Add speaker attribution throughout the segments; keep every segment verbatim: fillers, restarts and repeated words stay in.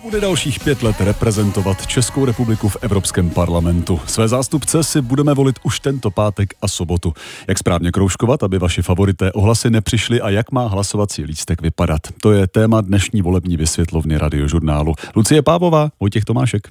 Speaker 1: Bude dalších pět let reprezentovat Českou republiku v Evropském parlamentu. Své zástupce si budeme volit už tento pátek a sobotu. Jak správně kroužkovat, aby vaši favorité ohlasy nepřišly a jak má hlasovací lístek vypadat? To je téma dnešní volební vysvětlovny Radiožurnálu. Lucie Pávová, Vojtěch Tomášek.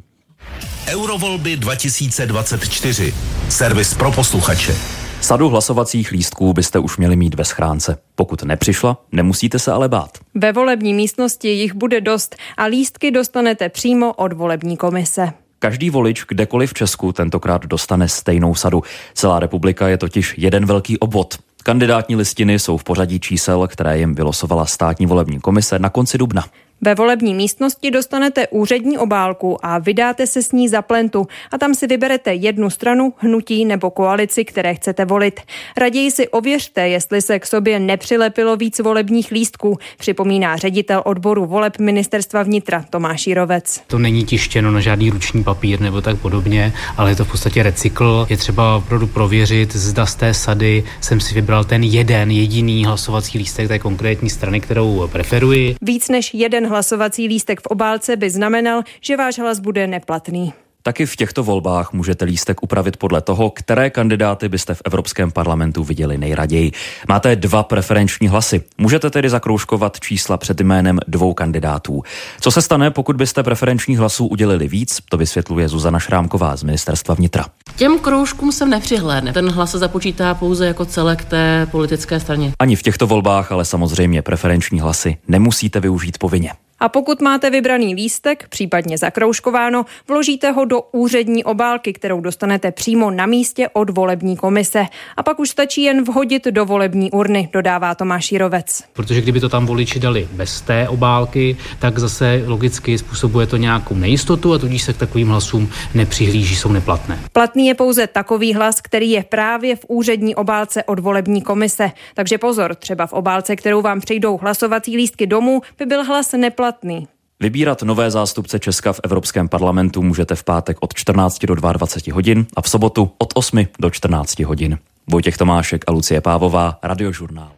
Speaker 2: Eurovolby dva tisíce dvacet čtyři. Servis pro posluchače.
Speaker 3: Sadu hlasovacích lístků byste už měli mít ve schránce. Pokud nepřišla, nemusíte se ale bát.
Speaker 4: Ve volební místnosti jich bude dost a lístky dostanete přímo od volební komise.
Speaker 3: Každý volič kdekoliv v Česku tentokrát dostane stejnou sadu. Celá republika je totiž jeden velký obvod. Kandidátní listiny jsou v pořadí čísel, které jim vylosovala státní volební komise na konci dubna.
Speaker 4: Ve volební místnosti dostanete úřední obálku a vydáte se s ní za plentu a tam si vyberete jednu stranu, hnutí nebo koalici, které chcete volit. Raději si ověřte, jestli se k sobě nepřilepilo víc volebních lístků, připomíná ředitel odboru voleb Ministerstva vnitra Tomáš Jirovec.
Speaker 5: To není tištěno na žádný ruční papír nebo tak podobně, ale je to v podstatě recykl. Je třeba opravdu prověřit, zda z té sady jsem si vybral ten jeden jediný hlasovací lístek té konkrétní strany, kterou preferuji.
Speaker 4: Víc než jeden hlasovací lístek v obálce by znamenal, že váš hlas bude neplatný.
Speaker 3: Taky v těchto volbách můžete lístek upravit podle toho, které kandidáty byste v Evropském parlamentu viděli nejraději. Máte dva preferenční hlasy. Můžete tedy zakroužkovat čísla před jménem dvou kandidátů. Co se stane, pokud byste preferenčních hlasů udělili víc, to vysvětluje Zuzana Šrámková z Ministerstva vnitra.
Speaker 6: Těm kroužkům se nepřihlédne. Ten hlas se započítá pouze jako celek té politické straně.
Speaker 3: Ani v těchto volbách, ale samozřejmě preferenční hlasy nemusíte využít povinně.
Speaker 4: A pokud máte vybraný lístek, případně zakroužkováno, vložíte ho do úřední obálky, kterou dostanete přímo na místě od volební komise. A pak už stačí jen vhodit do volební urny, dodává Tomáš Jirovec.
Speaker 5: Protože kdyby to tam voliči dali bez té obálky, tak zase logicky způsobuje to nějakou nejistotu a tudíž se k takovým hlasům nepřihlíží, jsou neplatné.
Speaker 4: Platný je pouze takový hlas, který je právě v úřední obálce od volební komise. Takže pozor, třeba v obálce, kterou vám přijdou hlasovací lístky domů, by byl hlas neplatný.
Speaker 3: Vybírat nové zástupce Česka v Evropském parlamentu můžete v pátek od čtrnácti do dvaceti dvou hodin a v sobotu od osmi do čtrnácti hodin. Vojtěch Tomášek a Lucie Pávová, Radiožurnál.